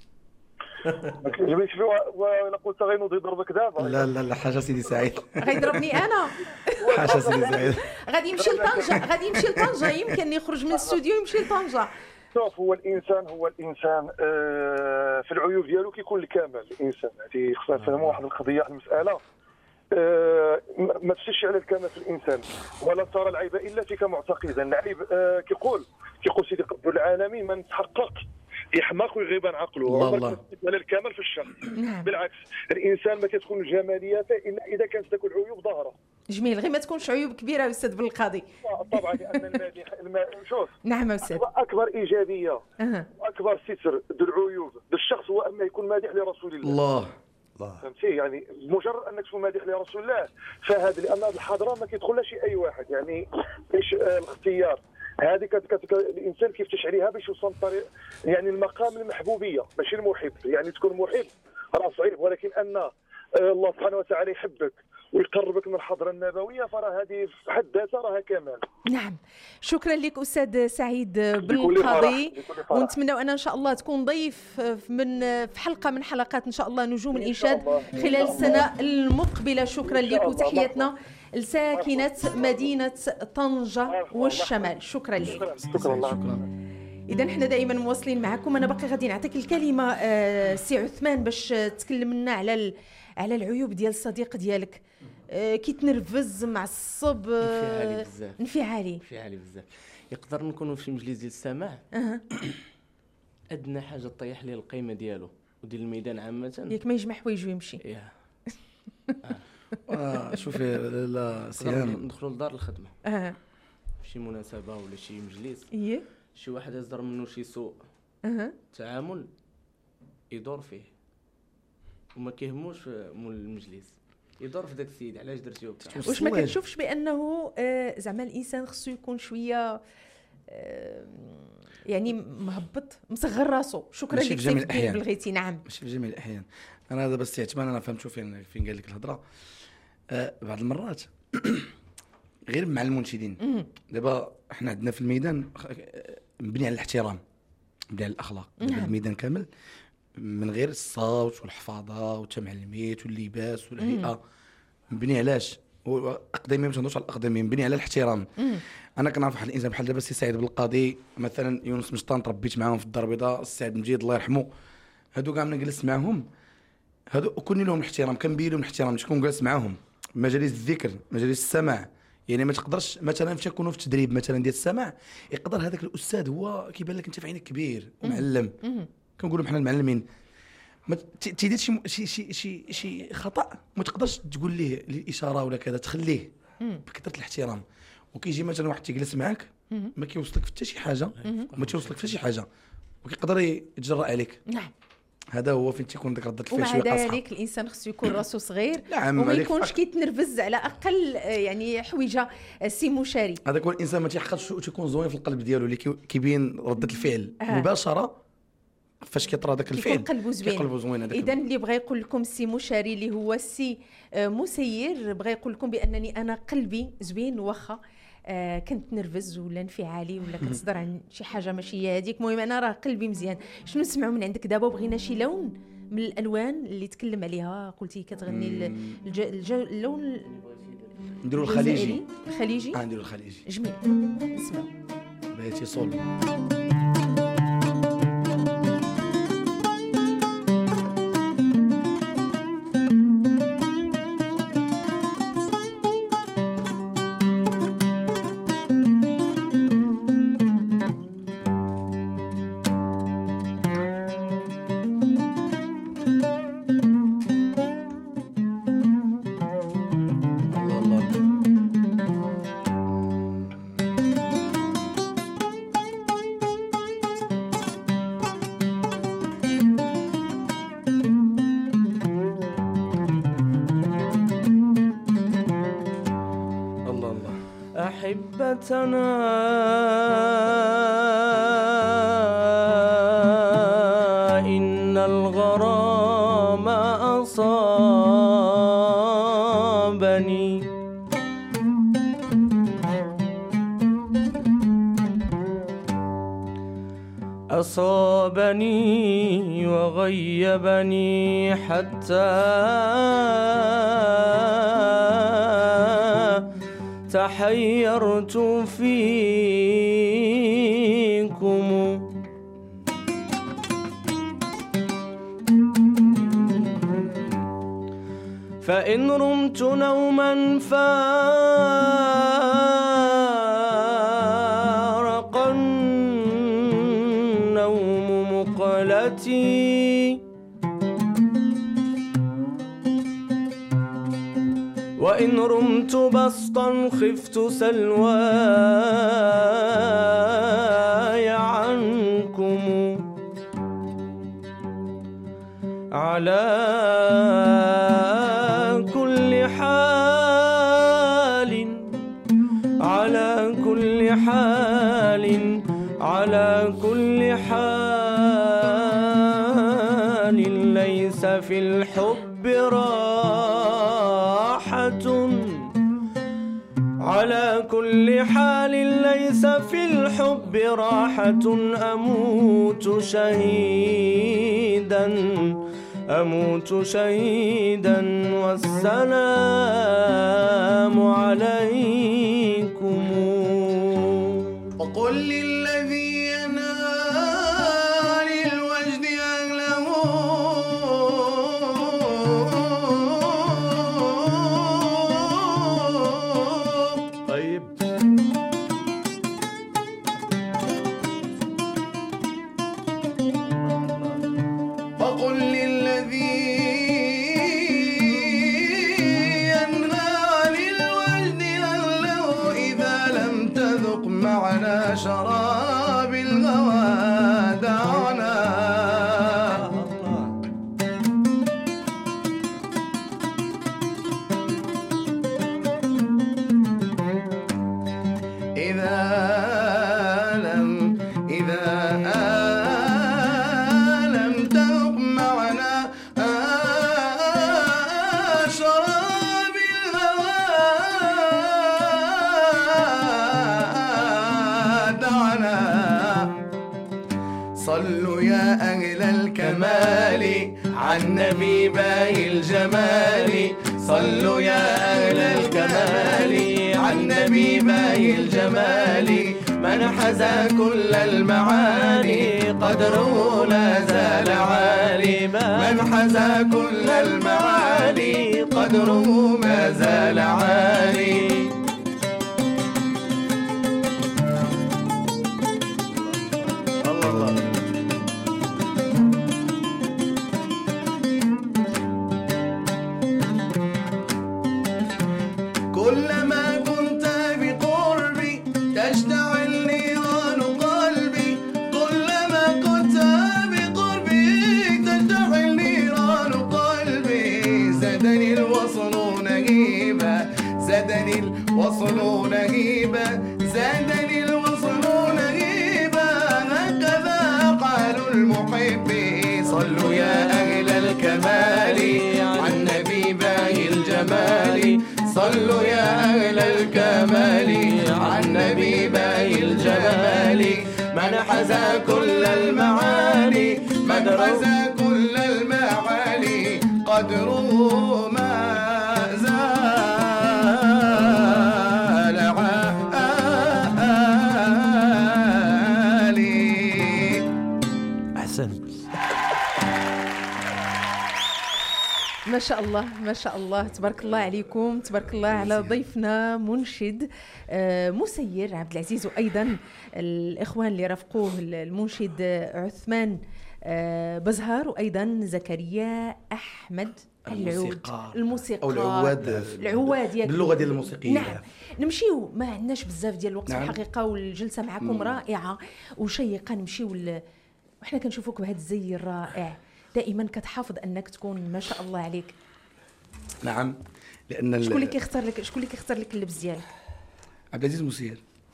ما كيعجبنيش فيه وانا قلت غينوض يضربك دابا. لا لا لا حاجه سيدي سعيد غيضربني انا. حاجه سيدي سعيد غادي يمشي لطنجه غادي يمشي لطنجه يمكن يخرج من الاستوديو يمشي لطنجه. شوف هو الانسان هو الانسان آه في العيوب ديالو كيكون الكمال. الانسان هذه خصنا نفهموا واحد القضيه، المساله آه ما تمشيش على الكمال في الانسان، ولا ترى العيب الا فيك معتقدا. العيب آه كيقول كيقول سيدي رب العالمين من تحقق يحماق ويغيب عن عقله. عمرك على الكمال في الشخص. بالعكس الانسان ما كتكون جماليته الا اذا كانت ذاك العيوب ظاهره. جميل، غير ما تكونش عيوب كبيره استاذ بالقاضي. طبعا لان المادح الم... شوف نعم استاذ، اكبر ايجابيه أه. واكبر ستر للعيوب للشخص هو اما يكون مادح لرسول الله. الله الله فهمتي، يعني مجرد انك تكون مادح لرسول الله فهذا، لان الحضره ما كيدخلهاش اي واحد، يعني ايش الاختيار هذه كت كت الانسان كيفتش عليها باش يوصل طريق يعني المقام المحبوبيه، ماشي المحب. يعني تكون محب راه صعيب، ولكن ان الله سبحانه وتعالى يحبك ويقربك من الحضره النبويه فراه هذه في حد ذاتها راها كمال. نعم، شكرا لك استاذ سعيد بالقاضي، ونتمنى ان ان شاء الله تكون ضيف من في حلقه من حلقات ان شاء الله نجوم الانشاد خلال السنه المقبله. شكرا لك وتحياتنا لساكنه مدينه طنجه والشمال. شكرا لك. شكرا الله. اذا احنا دائما مواصلين معكم. انا باقي غادي نعطيك الكلمه آه سي عثمان باش تكلم لنا على على العيوب ديال الصديق ديالك. آه كي تنرفز معصب انفعالي بزاف انفعالي انفعالي بزاف يقدر نكونوا في مجلس ديال السماع أه. ادنى حاجه طيح ليه القيمه ديالو وديال الميدان عامه، ياك ما يجمع حوايج ويمشي. ياه آه شوفي لا سيام ندخلوا لدار الخدمه اه في شي مناسبه ولا شي مجلس، ايه شي واحد يصدر منه شي سوء اها تعامل يدور فيه وما كيهموش مول المجلس، يدور في داك السيد علاش درتيو. واش ما كتشوفش بانه آه زعما الانسان خصو يكون شويه آه يعني مهبط مصغر راسو؟ شكرا لك سيدي بلغيتي. نعم ماشي في جميع الاحيان. انا دابا السي عثمان انا فهمت فين فين قال لك الهضره. آه بعض المرات غير مع المنشدين دابا احنا عندنا في الميدان مبني على الاحترام، مبني على الاخلاق. دابا الميدان كامل من غير الصوت والحفاظه والتمعلميت واللباس والهيئه مبني علاش اقدميه باش نهضروش على الاقدميه، مبني على الاحترام. انا كنعرف واحد الانسان بحال دابا السي سعيد بالقاضي مثلا، يونس مشطان تربيت معاهم في الدار البيضاء، السعد مجيد الله يرحمه، هادو كاع من جلست معاهم هادو كون لهم الاحترام، كنبين لهم الاحترام باش نكون جالس معاهم مجالس الذكر مجالس السماع. يعني ما تقدرش مثلا فاش نكونوا في تدريب مثلا ديال السماع يقدر هذاك الاستاذ هو كيبان لك انت في عينك كبير ومعلم، كنقولوا بحال المعلمين ما تيدير شي شي شي شي شي خطا ما تقدرش تقول ليه الاشاره ولا كذا، تخليه بكثره الاحترام. وكيجي مثلا واحد تيجلس معاك ما كيوصلك في حتى شي حاجه، ما تيوصلك في شي حاجه وكيقدر يتجرأ عليك. نعم هذا هو فين تيكون ديك رده الفعل شويه قاصحه. ومع ذلك الانسان خصو يكون راسو صغير نعم وما يكونش كيتنرفز على اقل يعني حويجه. سي مشاري هذاك هو الانسان ما تيحققش تيكون زوين في القلب ديالو اللي كيبين رده الفعل آه. مباشره فاش كيطرى داك الفعل قلبو زوين قلبو زوين. اذا اللي بغى يقول لكم السي مشاري اللي هو السي مسير بغى يقول لكم بانني انا قلبي زوين واخا آه كنت نرفز ولا انفعالي ولا كتصدر عن شي حاجه ماشي هي هذيك، المهم انا راه قلبي مزيان. شنو نسمعوا من عندك دابا؟ بغينا شي لون من الالوان اللي تكلم عليها، قلتي كتغني الج... الج... اللون نديروا الخليجي. الخليجي اه نديروا الخليجي جميل. نسمع بغيتي صول. أحبتنا إن الغرام أصابني أصابني وغيبني حتى تحيرت فيكم فإن رمت نوما فارق النوم مقلتي وإن رمت بسطا خفت سلواي عنكم على كل حال على كل كل حال على كل حال ليس في الحب راحة على كل حال ليس في الحب راحة أموت شهيدا أموت شهيدا والسلام عليكم. وقل للذي ينال الوجد أهله طيب وقل للذي ينال الوجد أهله إذا لم تذق معنا شراب الغوى دعنا. إذا لم إذا لم تذق معنا شراب الهوى دعنا. صلوا يا أهل الكمال عن نبي باهي الجمال. صلوا يا أهل الكمال عن نبي باهي الجمال. من حزى كل المعاني قدره لا زال عالي. من حزى كل المعاني قدره ما زال عالي. الله الله. كلما كنت بقربي تشتعل نيران قلبي. كلما كنت بقربي تشتعل نيران قلبي. زادني الوصل نهيبا زادني الوصل نهيبا زادني الوصل نهيبا. هكذا قال المحب. صلوا يا أهل الكمال عن نبي باهي الجمال. صلوا يا أهل الكمال عن نبي باهي الجمال. من حزى كل المعاني من حزى كل المعاني قدره ما زال عالي. أحسنت. ما شاء الله ما شاء الله تبارك الله عليكم، تبارك الله على ضيفنا منشد آه، مسير عبد العزيز، وايضا الاخوان اللي رافقوه المنشد عثمان آه، بزهر، وايضا زكريا احمد العود الموسيقى او العواد العواد باللغه ديال الموسيقيين. نعم. نمشيو، ما عندناش بزاف ديال الوقت نعم. الحقيقه، والجلسه معكم مم. رائعه وشيقه. نمشيو ل... وحنا كنشوفوك بهذا الزي الرائع، دائما كتحافظ انك تكون ما شاء الله عليك. نعم. لان شكون اللي كيختار لك شكون اللي كيختار لك اللبس ديالك؟ عبد العزيز مسير.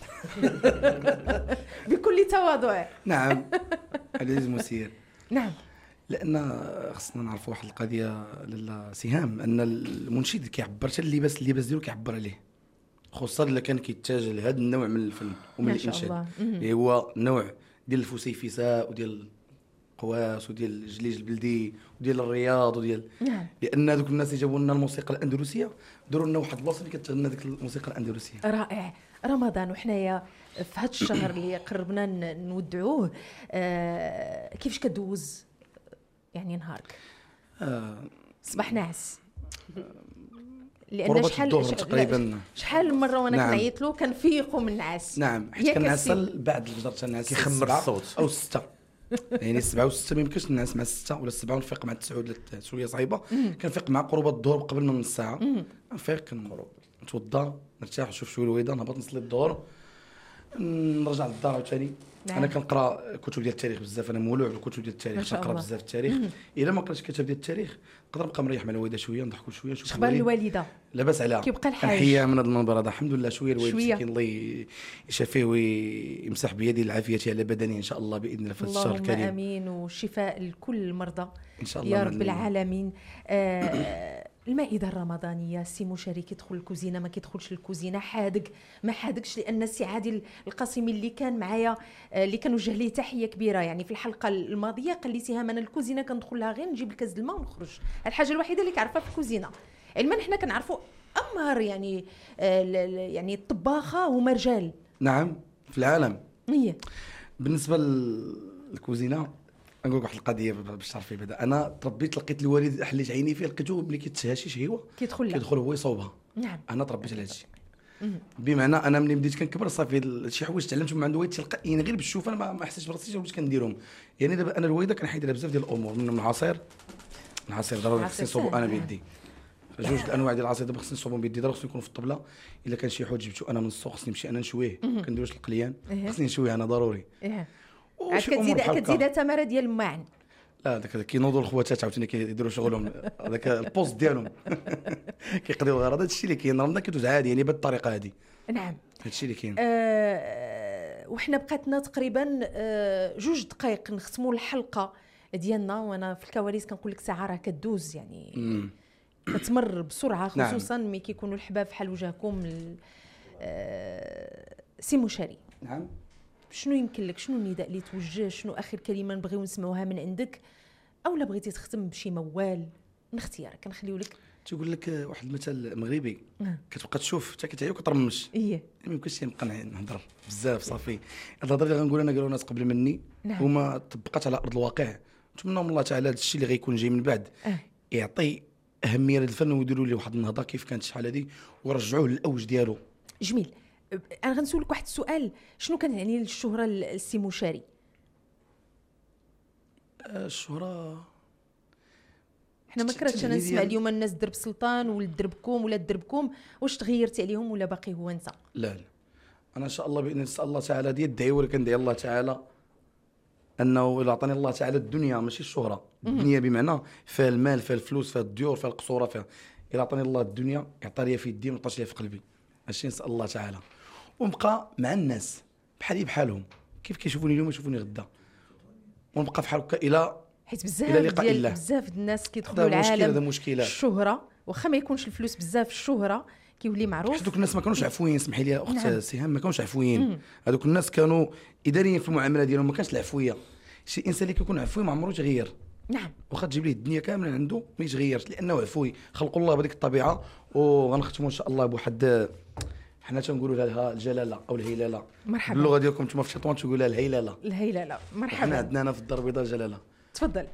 بكل تواضع. نعم. عبد العزيز مسير. نعم. لان خصنا نعرفوا واحد القضيه لاله سهام، ان المنشد كيعبر حتى اللباس اللباس ديالو كيعبر عليه، خصوصا الا كان كيتجه لهذا النوع من الفن ومن الانشاد اللي هو نوع ديال الفسيفساء وديال قواس وديال الجليج البلدي وديال الرياض وديال نعم. لان هذوك الناس اللي جابوا لنا الموسيقى الاندلسيه داروا لنا واحد البلاصه اللي كتغنى ديك الموسيقى الاندلسيه. رائع. رمضان وحنايا في هذا الشهر اللي قربنا نودعوه، آه كيفاش كدوز يعني نهارك؟ آه صباح ناعس. لان شحال تقريبا شحال من مره وانا نعم. كنعيط له كنفيقوا من النعاس. نعم، حيت كنعس بعد الفجر تنعس كيخمر الصوت او ستة. يعني السبعة والستة ما يمكنش نعس مع الستة ولا السبعة ونفيق مع التسعة ولا شويه صعيبه. كنفيق مع قرب الظهر قبل ما نص ساعه نفيق نتوضا نرتاح نشوف شويه الويضه نهبط نصلي الظهر. نرجع للدار عاوتاني. نعم. انا كنقرا كتب ديال التاريخ بزاف، انا مولوع بالكتب ديال ما التاريخ، شاء كنقرا الله. بزاف التاريخ. الا ما قريتش كتاب ديال التاريخ نقدر نبقى مريح مع الوالده شويه، نضحكوا شويه، نشوف اخبار الوالد. الوالده لاباس عليها، كيبقى الحاج. كنحييها من هذا المنبر هذا الحمد لله شويه. الوالد شوية. مسكين الله يشافيه ويمسح بيدي العافيه على بدنه ان شاء الله باذن الله في هذا الشهر اللهم الكريم امين، والشفاء لكل المرضى ان شاء الله يا من رب ال- العالمين. آه المائده الرمضانيه، السي مشاري كيدخل الكوزينه ما كيدخلش الكوزينه، حادق ما حادقش، لان السي عادل القاسمي اللي كان معايا آه اللي كنوجه ليه تحيه كبيره يعني في الحلقه الماضيه قال لي سهام انا الكوزينه كندخل لها غير نجيب الكاس الماء ونخرج، الحاجه الوحيده اللي كنعرفها في الكوزينه. علما حنا كنعرفوا امهر يعني آه ل- ل- يعني الطباخه هما رجال. نعم في العالم. هي بالنسبه للكوزينه نقول لك واحد القضيه باش تعرفي بعدا. انا تربيت لقيت الوالد حليت عيني فيه لقيته ملي كيتهاشي شي هو كيدخل لها. كيدخل هو يصوبها. نعم. انا تربيت على هادشي. مم. بمعنى انا ملي بديت كنكبر صافي ال- شي حوايج تعلمتهم من عند والدي تلقائيا غير بالشوف، انا ما ما حسيتش براسي واش كنديرهم. يعني دابا انا الوالده كنحيد لها بزاف ديال الامور، من العصير العصير ضروري العصير خصني نصوبو انا ساهل. بيدي. جوج الانواع ديال العصير دابا خصني نصوبهم بيدي، ضروري خصني يكونوا في الطبله. الا كان شي حوت جبتو انا من السوق خصني نمشي انا نشويه، كنديروش القليان إيه. خصني نشويه انا ضروري. إيه. وشي عاد أمور كتزيد بحال هكا. كتزيد تماره ديال الماعن. لا داك كينوضوا الخواتات عاوتاني كيديروا شغلهم هذاك البوست ديالهم كيقضيو الغرض. هذا الشيء اللي كاين رمضان كيدوز عادي يعني بهذه الطريقه هذه. نعم. هذا الشيء اللي كاين. أه وحنا بقاتنا تقريبا أه جوج دقائق نختموا الحلقه ديالنا، وانا في الكواليس كنقول لك ساعه راه كدوز يعني مم. كتمر بسرعه، نعم. خصوصا ملي كيكونوا الحباب بحال وجهكم ال- أه سي مشاري. نعم. شنو يمكن لك، شنو النداء اللي توجه، شنو اخر كلمه نبغيو نسمعوها من عندك، او لا بغيتي تختم بشي موال من اختيارك كنخليو لك. تيقول لك واحد المثل مغربي آه. كتبقى تشوف حتى كتعيا وكترمش. ايه ما يمكنش نبقى نهضر بزاف صافي. هاد الهضره اللي غنقول انا قالوا ناس قبل مني نعم. وما طبقات على ارض الواقع. نتمنى من الله تعالى هذا الشيء اللي غيكون جاي من بعد آه. يعطي اهميه للفن ويديروا ليه واحد النهضه كيف كانت شحال هذه ورجعوه للاوج ديالو. جميل. أه، انا غنسولك واحد السؤال، شنو كان يعني الشهره للسي مشاري؟ آه، الشهره حنا ما كرهتش انا نسمع اليوم الناس درب سلطان ولد دربكم ولا دربكم، واش تغيرتي عليهم ولا باقي هو انت؟ لا لا انا ان شاء الله باذن نسال الله تعالى ديال الدعوه اللي كندعي الله تعالى انه الا عطاني الله تعالى الدنيا ماشي الشهره، الدنيا بمعنى فيها المال فيها الفلوس فيها الديور فيها القصوره فيها، الا عطاني الله الدنيا يعطى لي في يدي ما يعطاش لي في قلبي. هادشي نسال الله تعالى ونبقى مع الناس بحالي بحالهم كيف كيشوفوني اليوم يشوفوني غدا، ونبقى بحال هكا الى حيت بزاف إلى لقاء ديال الله. بزاف د الناس كيدخلوا هذا مشكل العالم هذا مشكلات. الشهره واخا ما يكونش الفلوس بزاف، الشهره كيولي معروف. حيت دوك الناس ما كانوش عفويين، اسمحي لي يا اخت نعم. سهام ما كانوش عفويين. مم. هذوك الناس كانوا اداريين في المعامله ديالهم، ما كانش العفويه. شي انسان اللي كيكون عفوي ما عمرو يتغير، نعم. واخا تجيب ليه الدنيا كامله عنده ما يتغيرش لانه عفوي. خلق الله بهذيك الطبيعه. وغنختموا ان شاء الله بواحد حنا تنقولوا لها الجلاله او الهلاله. مرحبا. باللغه ديالكم انتم في تطوان تقولوا لها الهلاله. الهيلاله. حنا مرحبا. عندنا هنا في الدار البيضاء الجلاله. تفضل.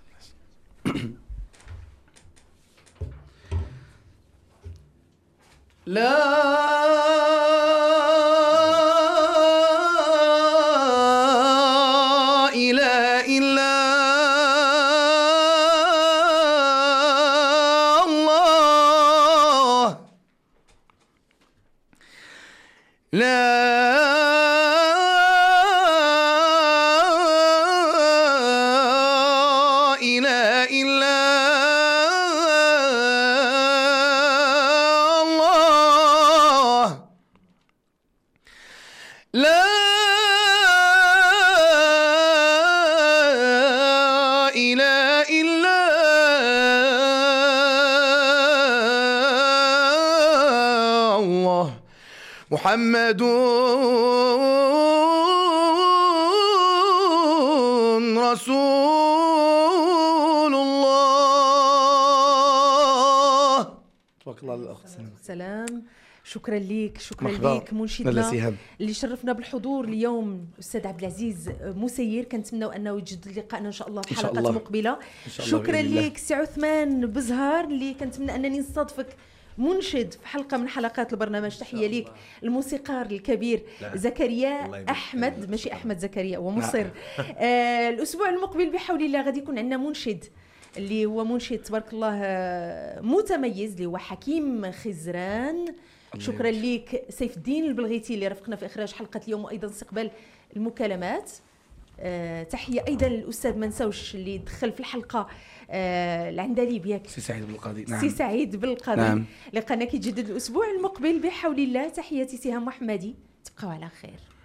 لا إله إلا الله لا إله إلا الله لا إله إلا الله محمد رسول الله. تبارك الله الاخت سلام. شكرا ليك، شكرا مرحبا. ليك لا منشدنا سهام. اللي شرفنا بالحضور اليوم الاستاذ عبد العزيز مسير. كنتمناو انه يجدد لقائنا ان شاء الله في إن شاء حلقات الله. مقبله. إن شاء الله شكرا بإذن الله. ليك سي عثمان بزهار اللي كنتمنى انني نصادفك منشد في حلقه من حلقات البرنامج. تحيه ليك. الموسيقار الكبير زكريا احمد، ماشي احمد زكريا ومصر. آه الاسبوع المقبل بحول الله غادي يكون عندنا منشد اللي هو منشد تبارك الله آه، متميز اللي هو حكيم خزران. شكرا لك سيف الدين البلغيتي اللي رافقنا في اخراج حلقه اليوم وايضا استقبال المكالمات. أه تحيه ايضا للاستاذ ما نساوش اللي دخل في الحلقه أه العندليب ياك سي سعيد بالقاضي. نعم سي سعيد بالقاضي. نعم. لقانا كيتجدد الاسبوع المقبل بحول الله. تحياتي سهام محمدي، تبقاو على خير.